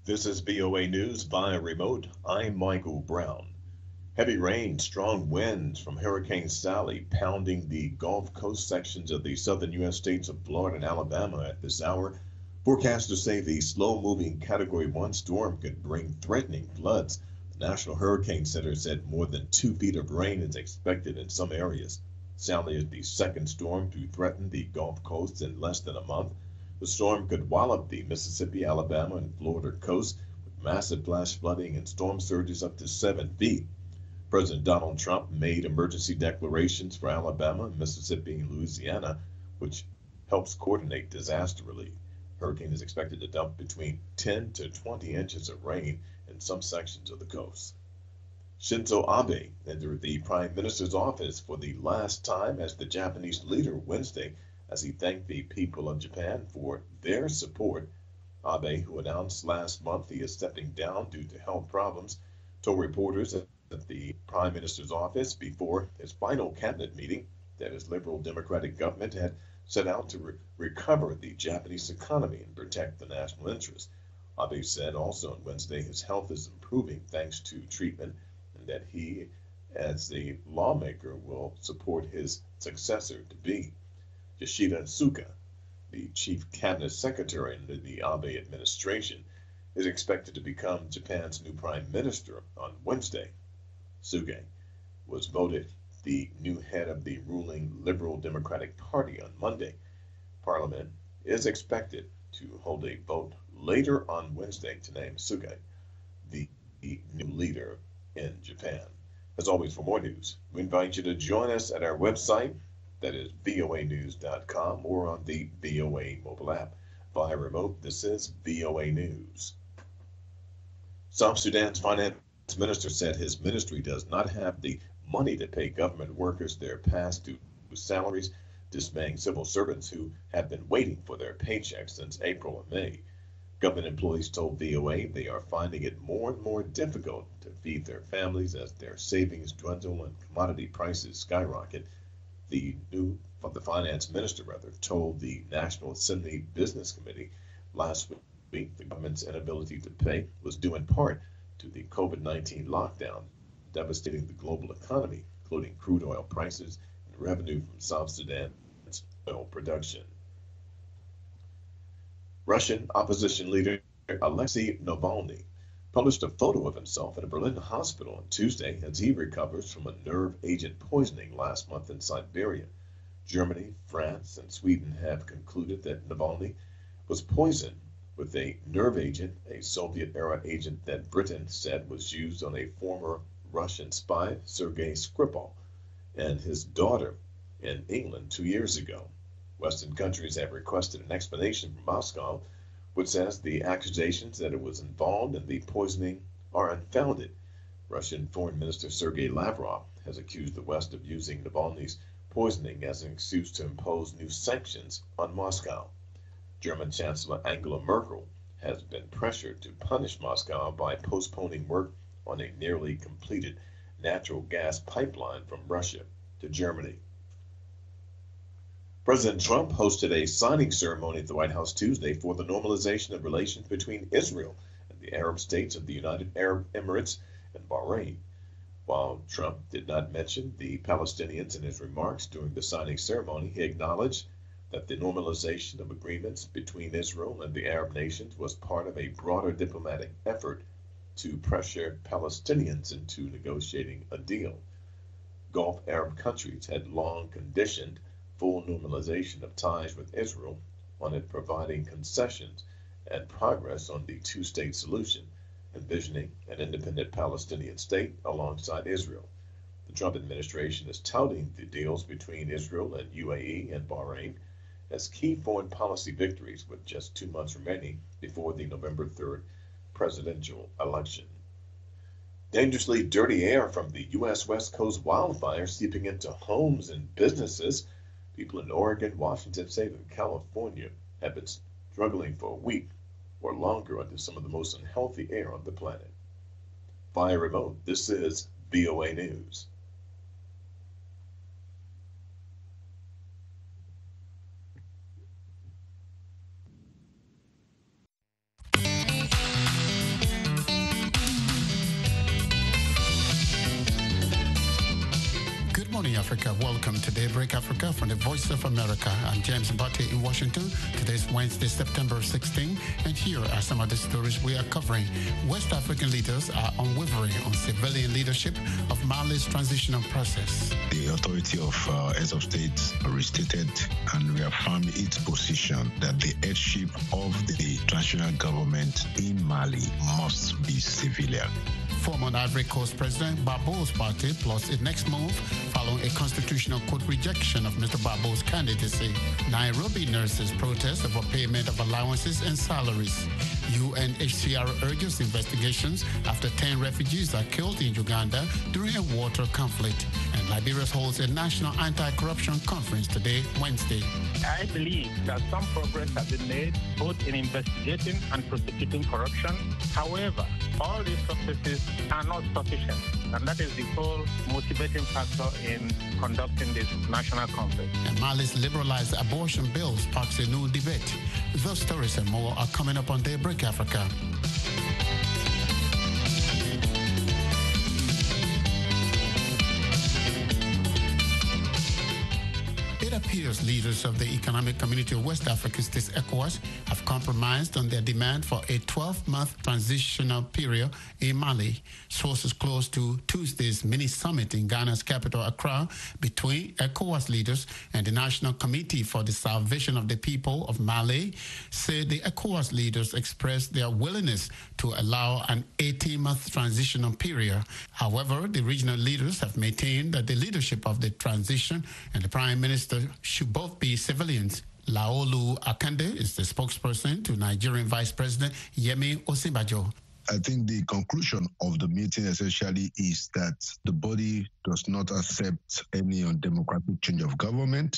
This is VOA News via remote. I'm Michael Brown. Heavy rain, strong winds from Hurricane Sally pounding the Gulf Coast sections of the southern U.S. states of Florida and Alabama at this hour. Forecasters say the slow moving Category 1 storm could bring threatening floods. The National Hurricane Center said more than 2 feet of rain is expected in some areas. Sally is the second storm to threaten the Gulf Coast in less than a month. The storm could wallop the Mississippi, Alabama, and Florida coast with massive flash flooding and storm surges up to 7 feet. President Donald Trump made emergency declarations for Alabama, Mississippi, and Louisiana, which helps coordinate disaster relief. Hurricane is expected to dump between 10 to 20 inches of rain in some sections of the coast. Shinzo Abe entered the Prime Minister's office for the last time as the Japanese leader Wednesday as he thanked the people of Japan for their support. Abe, who announced last month he is stepping down due to health problems, told reporters at the Prime Minister's office before his final cabinet meeting that his liberal Democratic government had set out to recover the Japanese economy and protect the national interest. Abe said also on Wednesday his health is improving thanks to treatment and that he, as the lawmaker, will support his successor to be. Yoshida Suga, the chief cabinet secretary under the Abe administration, is expected to become Japan's new prime minister on Wednesday. Suga was voted the new head of the ruling Liberal Democratic Party on Monday. Parliament is expected to hold a vote later on Wednesday to name Suga the new leader in Japan. As always, for more news, we invite you to join us at our website, that is voanews.com, or on the VOA mobile app. Via remote, this is VOA News. South Sudan's finance minister said his ministry does not have the money to pay government workers their past due salaries, dismaying civil servants who have been waiting for their paychecks since April and May. Government employees told VOA they are finding it more and more difficult to feed their families as their savings dwindle and commodity prices skyrocket. The finance minister told the National Assembly Business Committee last week the government's inability to pay was due in part to the COVID-19 lockdown devastating the global economy, including crude oil prices and revenue from South Sudan's oil production. Russian opposition leader Alexei Navalny published a photo of himself in a Berlin hospital on Tuesday as he recovers from a nerve agent poisoning last month in Siberia. Germany, France, and Sweden have concluded that Navalny was poisoned with a nerve agent, a Soviet-era agent that Britain said was used on a former Russian spy, Sergei Skripal, and his daughter in England 2 years ago. Western countries have requested an explanation from Moscow, which says the accusations that it was involved in the poisoning are unfounded. Russian Foreign Minister Sergei Lavrov has accused the West of using Navalny's poisoning as an excuse to impose new sanctions on Moscow. German Chancellor Angela Merkel has been pressured to punish Moscow by postponing work on a nearly completed natural gas pipeline from Russia to Germany. President Trump hosted a signing ceremony at the White House Tuesday for the normalization of relations between Israel and the Arab states of the United Arab Emirates and Bahrain. While Trump did not mention the Palestinians in his remarks during the signing ceremony, he acknowledged that the normalization of agreements between Israel and the Arab nations was part of a broader diplomatic effort to pressure Palestinians into negotiating a deal. Gulf Arab countries had long conditioned full normalization of ties with Israel on it providing concessions and progress on the two-state solution, envisioning an independent Palestinian state alongside Israel. The Trump administration is touting the deals between Israel and UAE and Bahrain as key foreign policy victories with just 2 months remaining before the November 3rd presidential election. Dangerously dirty air from the U.S. West Coast wildfires seeping into homes and businesses. People in Oregon, Washington State, and California have been struggling for a week or longer under some of the most unhealthy air on the planet. Via remote, this is VOA News. morning, Africa. Welcome to Daybreak Africa from the Voice of America. I'm James Mbate in Washington. Today's Wednesday, September 16, and here are some of the stories we are covering. West African leaders are unwavering on civilian leadership of Mali's transitional process. The authority of heads of state restated and reaffirmed its position that the headship of the transitional government in Mali must be civilian. Former Ivory Coast President Gbagbo's party plots its next move following a constitutional court rejection of Mr. Gbagbo's candidacy. Nairobi nurses protest over payment of allowances and salaries. UNHCR urges investigations after 10 refugees are killed in Uganda during a water conflict. And Liberia holds a national anti-corruption conference today, Wednesday. I believe that some progress has been made both in investigating and prosecuting corruption. However, all these successes are not sufficient, and that is the whole motivating factor in conducting this national conference. And Mali's liberalized abortion bill sparks a new debate. Those stories and more are coming up on Daybreak Africa. It appears leaders of the Economic Community of West African States, ECOWAS, have compromised on their demand for a 12-month transitional period in Mali. Sources close to Tuesday's mini-summit in Ghana's capital, Accra, between ECOWAS leaders and the National Committee for the Salvation of the People of Mali say the ECOWAS leaders expressed their willingness to allow an 18-month transitional period. However, the regional leaders have maintained that the leadership of the transition and the Prime Minister should both be civilians. Laolu Akande is the spokesperson to Nigerian Vice President Yemi Osinbajo. I think the conclusion of the meeting essentially is that the body does not accept any undemocratic change of government,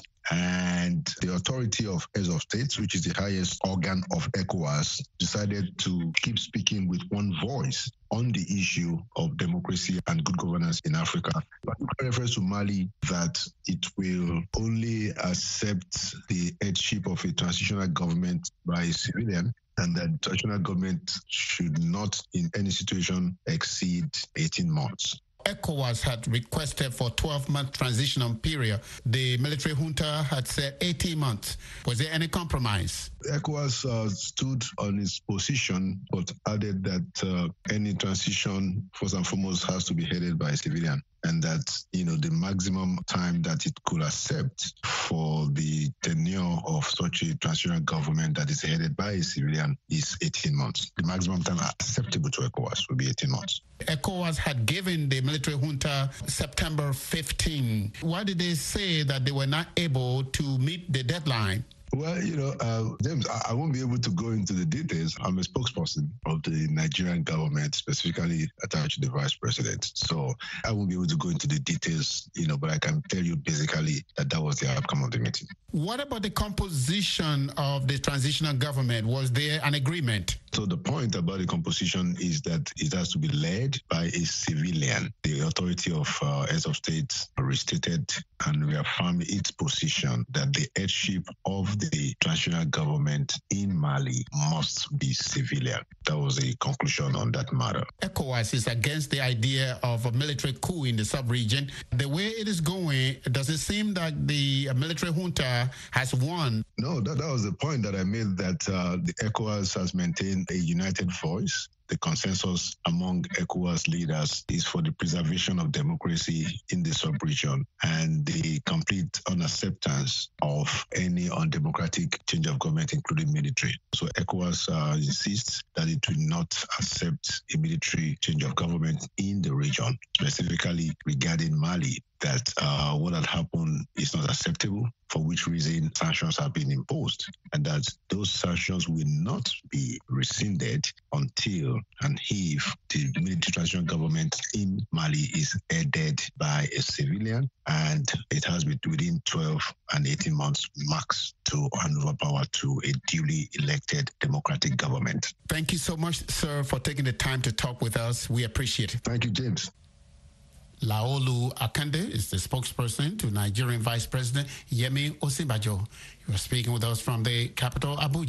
and the authority of heads of states, which is the highest organ of ECOWAS, decided to keep speaking with one voice on the issue of democracy and good governance in Africa. Particular reference to Mali, that it will only accept the headship of a transitional government by a civilian, and that transitional government should not in any situation exceed 18 months. ECOWAS had requested for 12-month transitional period. The military junta had said 18 months. Was there any compromise? ECOWAS stood on its position, but added that any transition, first and foremost, has to be headed by a civilian, and that, the maximum time that it could accept for the tenure of such a transitional government that is headed by a civilian is 18 months. The maximum time acceptable to ECOWAS would be 18 months. ECOWAS had given the military junta September 15. Why did they say that they were not able to meet the deadline? Well, James, I won't be able to go into the details. I'm a spokesperson of the Nigerian government, specifically attached to the vice president. So I won't be able to go into the details, but I can tell you basically that was the outcome of the meeting. What about the composition of the transitional government? Was there an agreement? So the point about the composition is that it has to be led by a civilian. The authority of heads of state restated and reaffirmed its position that the headship of the transitional government in Mali must be civilian. That was the conclusion on that matter. ECOWAS is against the idea of a military coup in the sub-region. The way it is going, does it seem that the military junta has won? No, that was the point that I made, that the ECOWAS has maintained a united voice. The consensus among ECOWAS leaders is for the preservation of democracy in the sub-region and the complete unacceptance of any undemocratic change of government, including military. So ECOWAS insists that it will not accept a military change of government in the region, specifically regarding Mali, that what had happened is not acceptable, for which reason sanctions have been imposed, and that those sanctions will not be rescinded until and if the military transitional government in Mali is headed by a civilian, and it has been within 12 and 18 months max to hand over power to a duly elected democratic government. Thank you so much, sir, for taking the time to talk with us. We appreciate it. Thank you, James. Laolu Akande is the spokesperson to Nigerian Vice President Yemi Osinbajo. You are speaking with us from the capital, Abuja.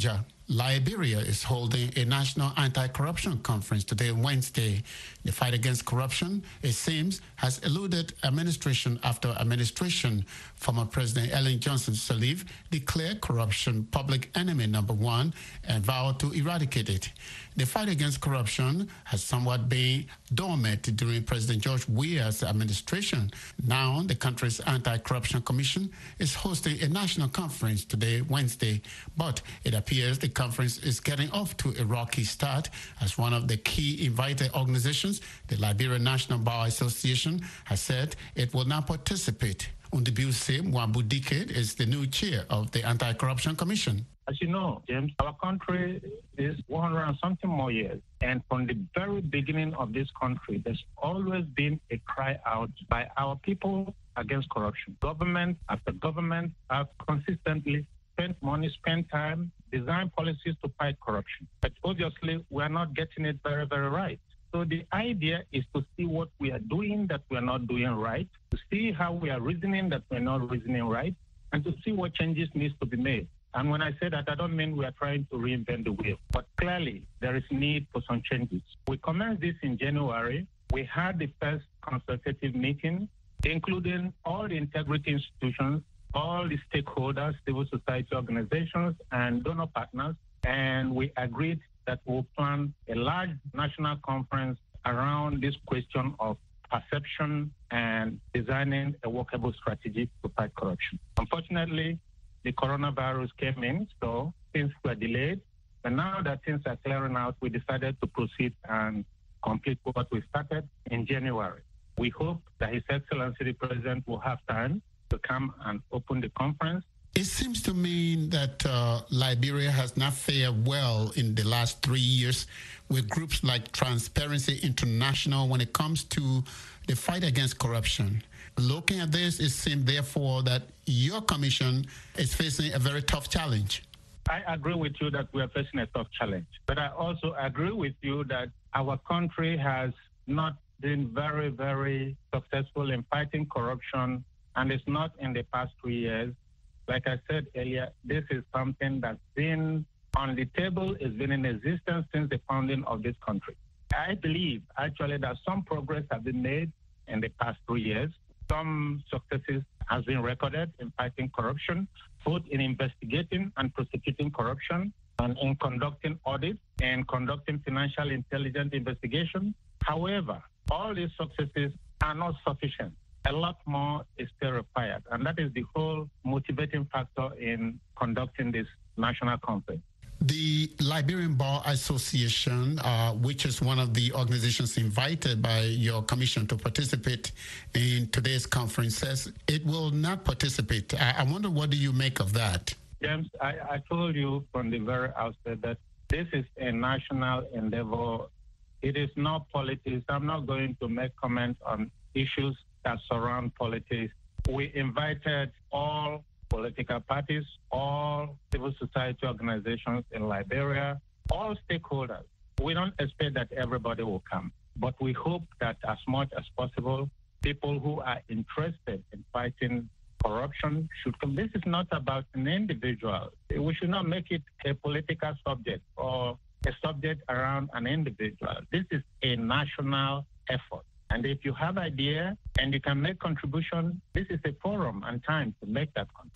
Liberia is holding a national anti-corruption conference today, Wednesday. The fight against corruption, it seems, has eluded administration after administration. Former President Ellen Johnson Sirleaf declared corruption public enemy number one and vowed to eradicate it. The fight against corruption has somewhat been dormant during President George Weah's administration. Now, the country's Anti-Corruption Commission is hosting a national conference today, Wednesday, but it appears the conference is getting off to a rocky start as one of the key invited organizations, the Liberian National Bar Association, has said it will not participate. Undibuse Mwambudike is the new chair of the Anti-Corruption Commission. As you know, James, our country is 100 and something more years. And from the very beginning of this country, there's always been a cry out by our people against corruption. Government after government have consistently spent money, spent time, designed policies to fight corruption. But obviously, we're not getting it very, very right. So the idea is to see what we are doing that we are not doing right, to see how we are reasoning that we're not reasoning right, and to see what changes needs to be made. And when I say that, I don't mean we are trying to reinvent the wheel, but clearly there is need for some changes. We commenced this in January. We had the first consultative meeting, including all the integrity institutions, all the stakeholders, civil society organizations, and donor partners, and we agreed that we'll plan a large national conference around this question of perception and designing a workable strategy to fight corruption. Unfortunately, the coronavirus came in, so things were delayed. But now that things are clearing out, we decided to proceed and complete what we started in January. We hope that His Excellency the President will have time to come and open the conference. It seems to me that Liberia has not fared well in the last 3 years with groups like Transparency International when it comes to the fight against corruption. Looking at this, it seems, therefore, that your commission is facing a very tough challenge. I agree with you that we are facing a tough challenge. But I also agree with you that our country has not been very, very successful in fighting corruption, and it's not in the past 3 years. Like I said earlier, this is something that's been on the table, it's been in existence since the founding of this country. I believe, actually, that some progress has been made in the past 3 years. Some successes has been recorded in fighting corruption, both in investigating and prosecuting corruption, and in conducting audits and conducting financial intelligence investigation. However, all these successes are not sufficient. A lot more is still required, and that is the whole motivating factor in conducting this national conference. The Liberian Bar Association, which is one of the organizations invited by your commission to participate in today's conference, says it will not participate. I wonder, what do you make of that? James, I told you from the very outset that this is a national endeavor. It is not politics. I'm not going to make comments on issues that surround politics. We invited all political parties, all civil society organizations in Liberia, all stakeholders. We don't expect that everybody will come, but we hope that as much as possible, people who are interested in fighting corruption should come. This is not about an individual. We should not make it a political subject or a subject around an individual. This is a national effort. And if you have idea and you can make contribution, this is a forum and time to make that contribution.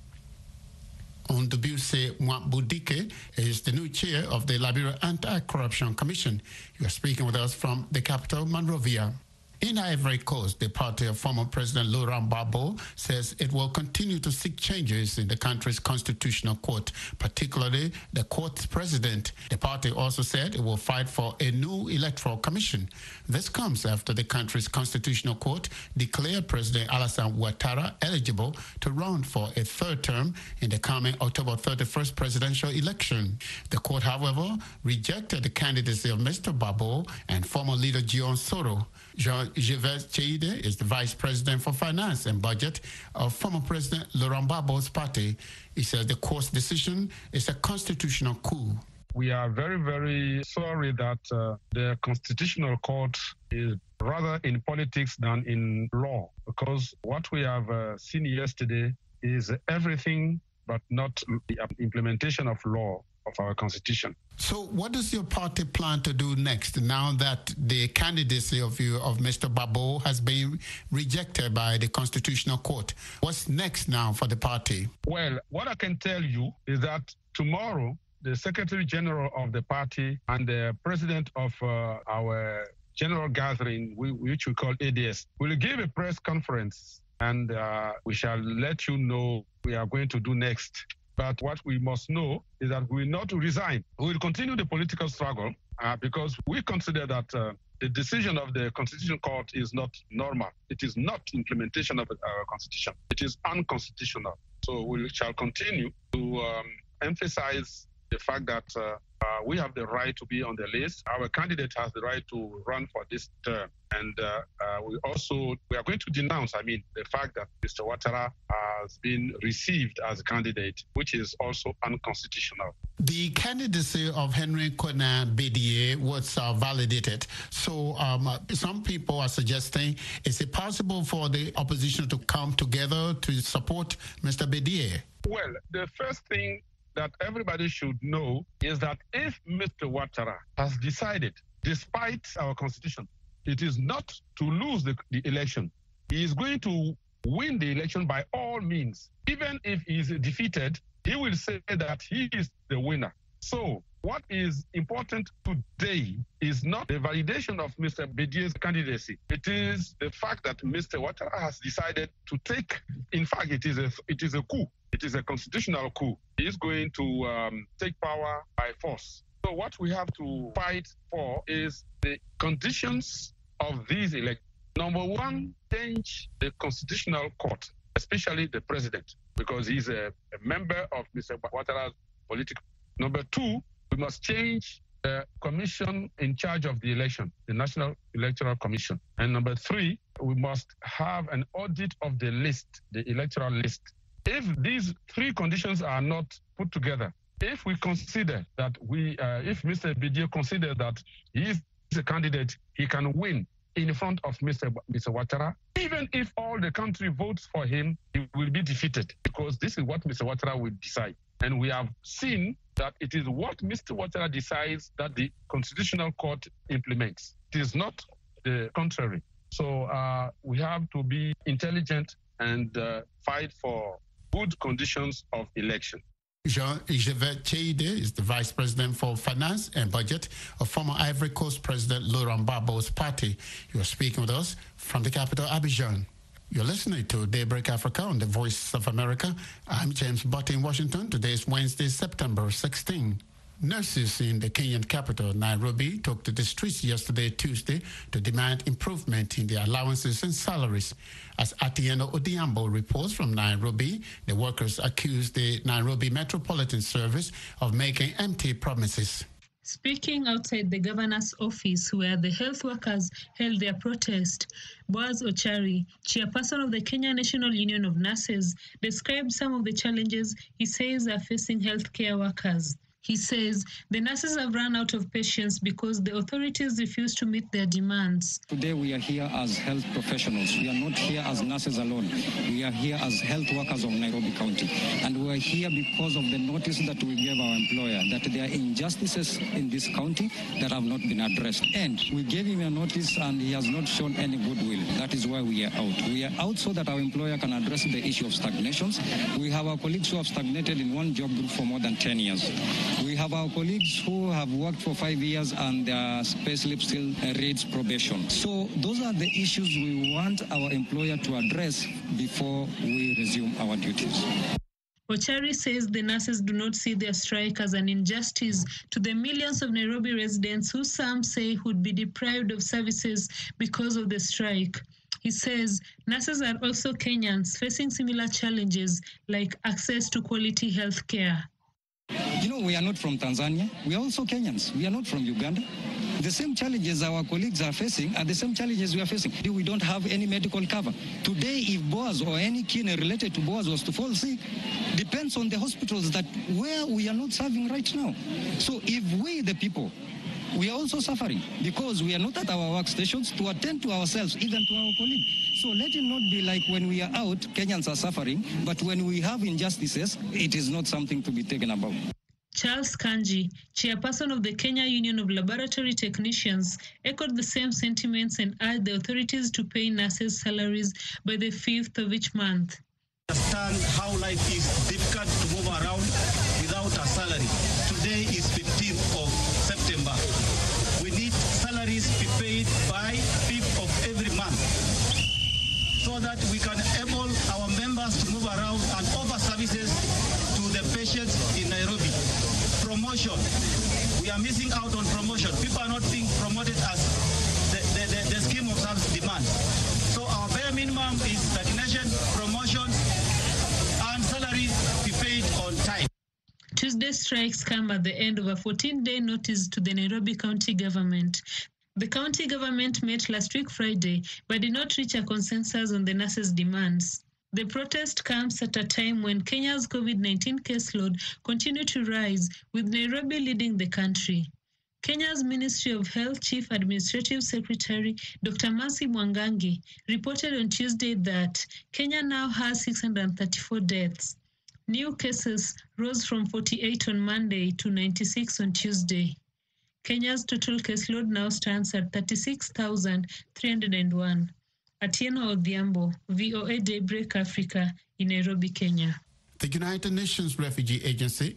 Undibuse Mwambudike is the new chair of the Liberia Anti-Corruption Commission. You are speaking with us from the capital, Monrovia. In Ivory Coast, the party of former President Laurent Gbagbo says it will continue to seek changes in the country's constitutional court, particularly the court's president. The party also said it will fight for a new electoral commission. This comes after the country's constitutional court declared President Alassane Ouattara eligible to run for a third term in the coming October 31st presidential election. The court, however, rejected the candidacy of Mr. Gbagbo and former leader Guillaume Soro. Jean-Yves Cheide is the Vice President for Finance and Budget of former President Laurent Gbagbo's party. He says the court's decision is a constitutional coup. We are very, very sorry that the Constitutional Court is rather in politics than in law, because what we have seen yesterday is everything but not the implementation of law. of our Constitution. So what does your party plan to do next now that the candidacy of Mr. Babo has been rejected by the Constitutional Court? What's next now for the party? Well, what I can tell you is that tomorrow, the Secretary General of the party and the President of our General Gathering, which we call ADS, will give a press conference, and we shall let you know what we are going to do next. But what we must know is that we will not resign. We will continue the political struggle because we consider that the decision of the Constitutional Court is not normal. It is not implementation of our Constitution. It is unconstitutional. So we shall continue to emphasize the fact that we have the right to be on the list. Our candidate has the right to run for this term. And we are going to denounce, the fact that Mr. Ouattara has been received as a candidate, which is also unconstitutional. The candidacy of Henry Konan Bédié was validated. So some people are suggesting, is it possible for the opposition to come together to support Mr. Bédié? Well, the first thing that everybody should know is that if Mr. Ouattara has decided, despite our Constitution, it is not to lose the election, he is going to win the election by all means. Even if he is defeated, he will say that he is the winner. So what is important today is not the validation of Mr. Bédié's candidacy. It is the fact that Mr. Ouattara has decided to take, in fact, it is a coup. It is a constitutional coup. He is going to take power by force. So what we have to fight for is the conditions of these elections. Number one, change the Constitutional Court, especially the president, because he's a member of Mr. Ouattara's political. Number two, we must change the commission in charge of the election, the National Electoral Commission. And number three, we must have an audit of the list, the electoral list. If these three conditions are not put together, if we consider that if Mr. Bédié considers that he is a candidate, he can win in front of Mr. Ouattara, even if all the country votes for him, he will be defeated, because this is what Mr. Ouattara will decide. And we have seen that it is what Mr. Ouattara decides that the Constitutional Court implements. It is not the contrary. So we have to be intelligent and fight for good conditions of election. Jean-Yves Cheide is the Vice President for Finance and Budget of former Ivory Coast President Laurent Gbagbó's party. You are speaking with us from the capital, Abidjan. You're listening to Daybreak Africa on the Voice of America. I'm James Butt in Washington. Today is Wednesday, September 16. Nurses in the Kenyan capital, Nairobi, took to the streets yesterday, Tuesday, to demand improvement in their allowances and salaries. As Atieno Odiambo reports from Nairobi, the workers accused the Nairobi Metropolitan Service of making empty promises. Speaking outside the governor's office where the health workers held their protest, Boaz Ochari, chairperson of the Kenya National Union of Nurses, described some of the challenges he says are facing healthcare workers. He says the nurses have run out of patience because the authorities refuse to meet their demands. Today we are here as health professionals. We are not here as nurses alone. We are here as health workers of Nairobi County. And we are here because of the notice that we gave our employer that there are injustices in this county that have not been addressed. And we gave him a notice and he has not shown any goodwill. That is why we are out. We are out so that our employer can address the issue of stagnations. We have our colleagues who have stagnated in one job group for more than 10 years. We have our colleagues who have worked for 5 years and their payslip still reads probation. So those are the issues we want our employer to address before we resume our duties. Ochari says the nurses do not see their strike as an injustice to the millions of Nairobi residents who some say would be deprived of services because of the strike. He says nurses are also Kenyans facing similar challenges like access to quality health care. You know, we are not from Tanzania. We are also Kenyans. We are not from Uganda. The same challenges our colleagues are facing are the same challenges we are facing. We don't have any medical cover. Today, if Boaz or any kin related to Boaz was to fall sick, depends on the hospitals that where we are not serving right now. So if we, the people, we are also suffering because we are not at our workstations to attend to ourselves, even to our colleagues. So let it not be like when we are out, Kenyans are suffering, but when we have injustices, it is not something to be taken about. Charles Kanji, chairperson of the Kenya Union of Laboratory Technicians, echoed the same sentiments and urged the authorities to pay nurses' salaries by the 5th of each month. Understand how life is difficult to move around without a salary. Today is 15th of September. We need salaries to be paid by 5th of every month so that we can enable our members to move around and offer services to the patients in Nairobi. Promotion. We are missing out on promotion. People are not being promoted as the scheme of service demand. So our bare minimum is stagnation, promotion, and salaries be paid on time. Tuesday strikes come at the end of a 14-day notice to the Nairobi County government. The county government met last week Friday, but did not reach a consensus on the nurses' demands. The protest comes at a time when Kenya's COVID-19 caseload continued to rise, with Nairobi leading the country. Kenya's Ministry of Health Chief Administrative Secretary Dr. Mercy Mwangangi reported on Tuesday that Kenya now has 634 deaths. New cases rose from 48 on Monday to 96 on Tuesday. Kenya's total caseload now stands at 36,301. Atieno Odhiambo, VOA Daybreak Africa, in Nairobi, Kenya. The United Nations Refugee Agency,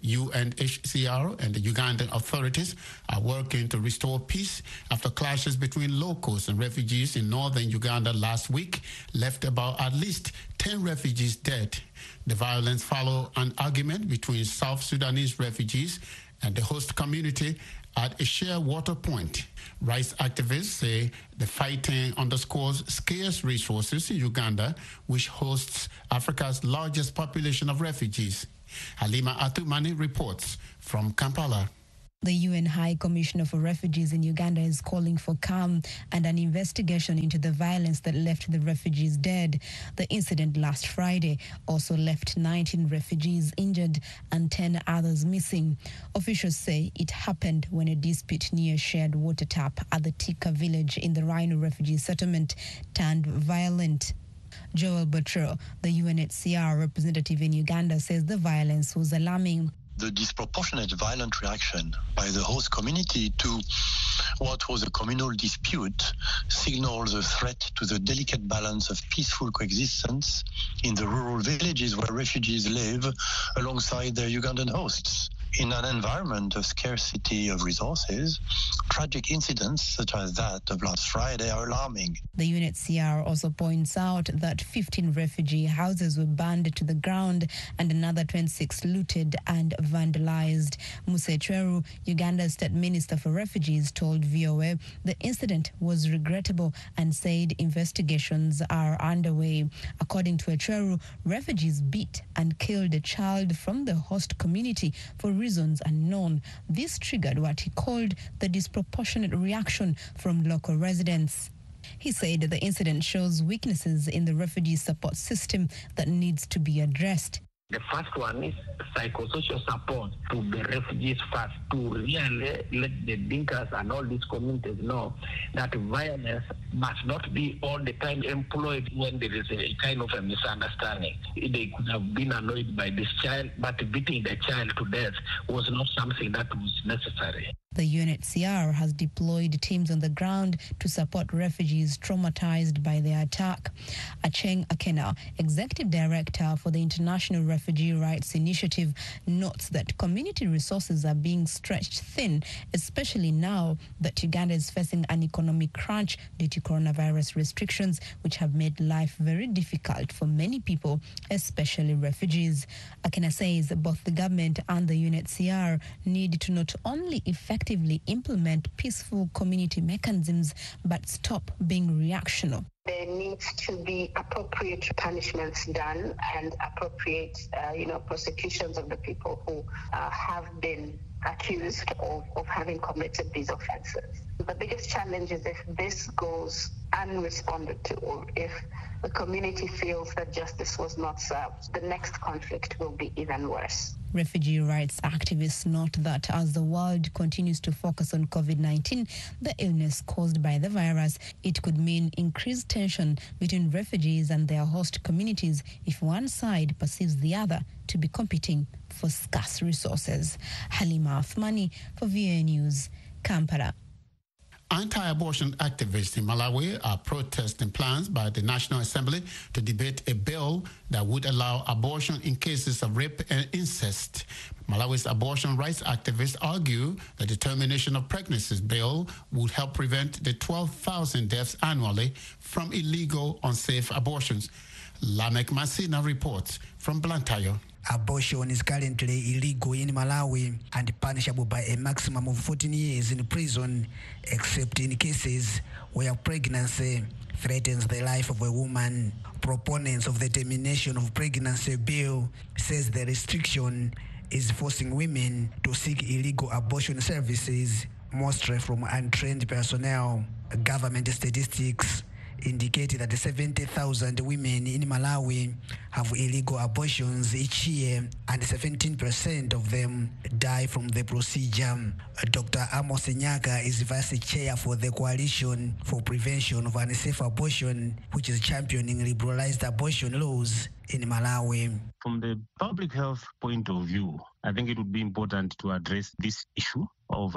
UNHCR, and the Ugandan authorities are working to restore peace after clashes between locals and refugees in northern Uganda last week left about at least 10 refugees dead. The violence followed an argument between South Sudanese refugees and the host community at a shared water point. Rights activists say the fighting underscores scarce resources in Uganda, which hosts Africa's largest population of refugees. Halima Atumani reports from Kampala. The UN High Commissioner for Refugees in Uganda is calling for calm and an investigation into the violence that left the refugees dead. The incident last Friday also left 19 refugees injured and 10 others missing. Officials say it happened when a dispute near a shared water tap at the Tika village in the Rhino refugee settlement turned violent. Joel Butro, the UNHCR representative in Uganda, says the violence was alarming. The disproportionate violent reaction by the host community to what was a communal dispute signals a threat to the delicate balance of peaceful coexistence in the rural villages where refugees live alongside their Ugandan hosts. In an environment of scarcity of resources, tragic incidents such as that of last Friday are alarming. The UNHCR also points out that 15 refugee houses were burned to the ground and another 26 looted and vandalized. Musa Echweru, Uganda's State Minister for Refugees, told VOA the incident was regrettable and said investigations are underway. According to Echweru, refugees beat and killed a child from the host community for reasons unknown. This triggered what he called the disproportionate reaction from local residents. He said the incident shows weaknesses in the refugee support system that needs to be addressed. The first one is psychosocial support to the refugees first, to really let the Dinkas and all these communities know that violence must not be all the time employed when there is a kind of a misunderstanding. They could have been annoyed by this child, but beating the child to death was not something that was necessary. The UNHCR has deployed teams on the ground to support refugees traumatized by the attack. Acheng Akena, Executive Director for the International Refugee Rights Initiative, notes that community resources are being stretched thin, especially now that Uganda is facing an economic crunch due to coronavirus restrictions, which have made life very difficult for many people, especially refugees. Akena says both the government and the UNHCR need to not only effectively implement peaceful community mechanisms, but stop being reactionary. There needs to be appropriate punishments done and appropriate, prosecutions of the people who have been accused of having committed these offenses. The biggest challenge is if this goes unresponded to, or if the community feels that justice was not served, the next conflict will be even worse. Refugee rights activists note that as the world continues to focus on COVID-19, the illness caused by the virus, it could mean increased tension between refugees and their host communities if one side perceives the other to be competing for scarce resources. Halima Athmani for VOA News, Kampala. Anti-abortion activists in Malawi are protesting plans by the National Assembly to debate a bill that would allow abortion in cases of rape and incest. Malawi's abortion rights activists argue the Termination of Pregnancies bill would help prevent the 12,000 deaths annually from illegal, unsafe abortions. Lamek Masina reports from Blantyre. Abortion is currently illegal in Malawi and punishable by a maximum of 14 years in prison, except in cases where pregnancy threatens the life of a woman. Proponents of the Termination of Pregnancy bill says the restriction is forcing women to seek illegal abortion services, mostly from untrained personnel. Government statistics indicate that 70,000 women in Malawi have illegal abortions each year, and 17% of them die from the procedure. Dr. Amos Nyaka is vice chair for the Coalition for Prevention of Unsafe Abortion, which is championing liberalized abortion laws in Malawi. From the public health point of view, I think it would be important to address this issue of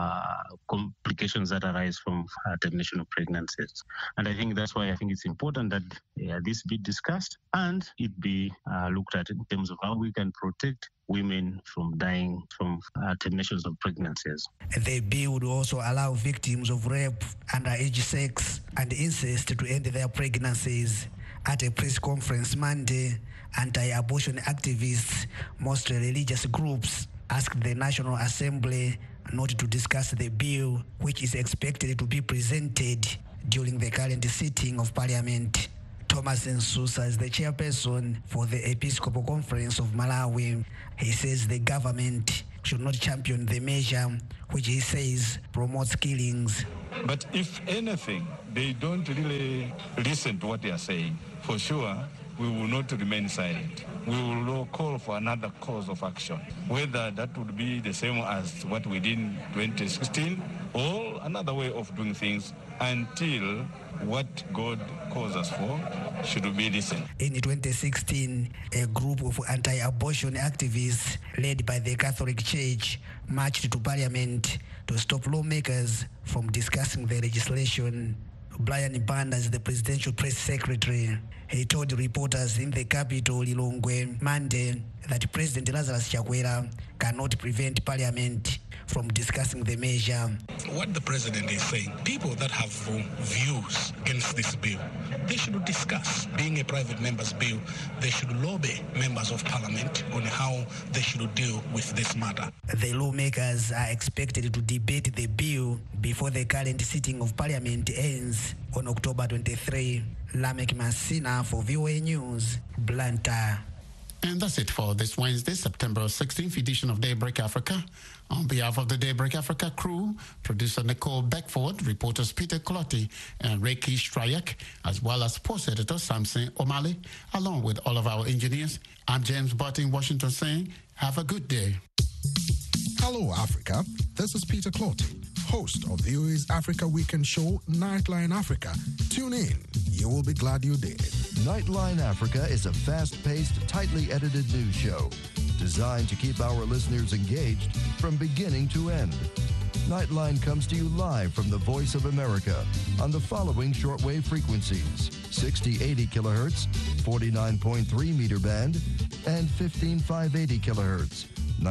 complications that arise from termination of pregnancies. And I think that's why I think it's important that this be discussed and it be looked at in terms of how we can protect women from dying from terminations of pregnancies. The bill would also allow victims of rape, underage sex, and incest to end their pregnancies. At a press conference Monday, anti-abortion activists, mostly religious groups, asked the National Assembly not to discuss the bill, which is expected to be presented during the current sitting of Parliament. Thomas Nsusa is the chairperson for the Episcopal Conference of Malawi. He says the government should not champion the measure, which he says promotes killings. But if anything, they don't really listen to what they are saying. For sure, we will not remain silent. We will call for another course of action, whether that would be the same as what we did in 2016 or another way of doing things until what God calls us for should be listened. In 2016, a group of anti-abortion activists led by the Catholic Church marched to Parliament to stop lawmakers from discussing the legislation. Brian Banda is the presidential press secretary. He told reporters in the capital, Lilongwe, Monday, that President Lazarus Chakwera cannot prevent Parliament from discussing the measure. What the president is saying, people that have views against this bill, they should discuss. Being a private member's bill, they should lobby members of Parliament on how they should deal with this matter. The lawmakers are expected to debate the bill before the current sitting of Parliament ends on October 23. Lamek Masina for VOA News, Blantyre. And that's it for this Wednesday, September 16th edition of Daybreak Africa. On behalf of the Daybreak Africa crew, producer Nicole Beckford, reporters Peter Clotti and Reiki Strayek, as well as sports editor Samson O'Malley, along with all of our engineers, I'm James Butt in Washington saying, have a good day. Hello, Africa. This is Peter Clotti, host of VOA's Africa Weekend show, Nightline Africa. Tune in. You will be glad you did. Nightline Africa is a fast-paced, tightly edited news show designed to keep our listeners engaged from beginning to end. Nightline comes to you live from the Voice of America on the following shortwave frequencies: 6080 kilohertz, 49.3 meter band, and 15580 kilohertz,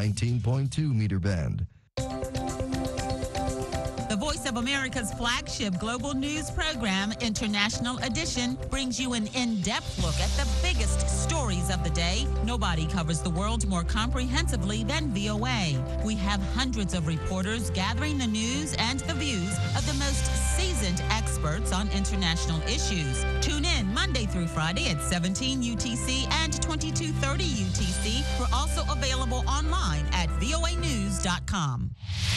19.2 meter band. The Voice of America's flagship global news program, International Edition, brings you an in-depth look at the biggest stories of the day. Nobody covers the world more comprehensively than VOA. We have hundreds of reporters gathering the news and the views of the most seasoned experts on international issues. Tune in Monday through Friday at 17 UTC and 2230 UTC. We're also available online at voanews.com.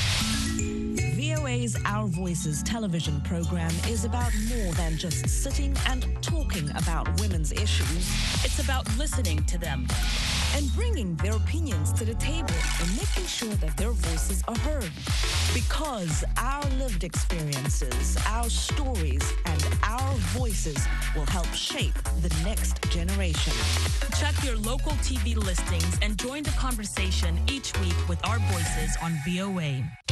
VOA's Our Voices television program is about more than just sitting and talking about women's issues. It's about listening to them, and bringing their opinions to the table and making sure that their voices are heard. Because our lived experiences, our stories, and our voices will help shape the next generation. Check your local TV listings and join the conversation each week with our voices on VOA.